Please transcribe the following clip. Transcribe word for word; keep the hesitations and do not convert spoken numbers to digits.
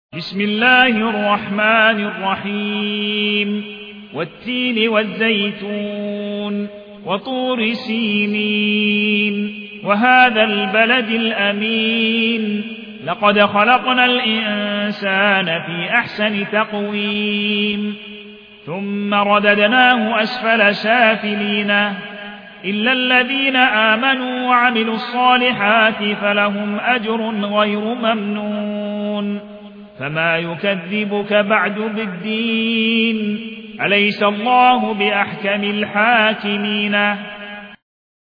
بسم الله الرحمن الرحيم والتين والزيتون وطور سينين وهذا البلد الأمين لقد خلقنا الإنسان في أحسن تقويم ثم رددناه أسفل سافلين إلا الذين آمنوا وعملوا الصالحات فلهم أجر غير ممنون فما يكذبك بعد بالدين أليس الله بأحكم الحاكمين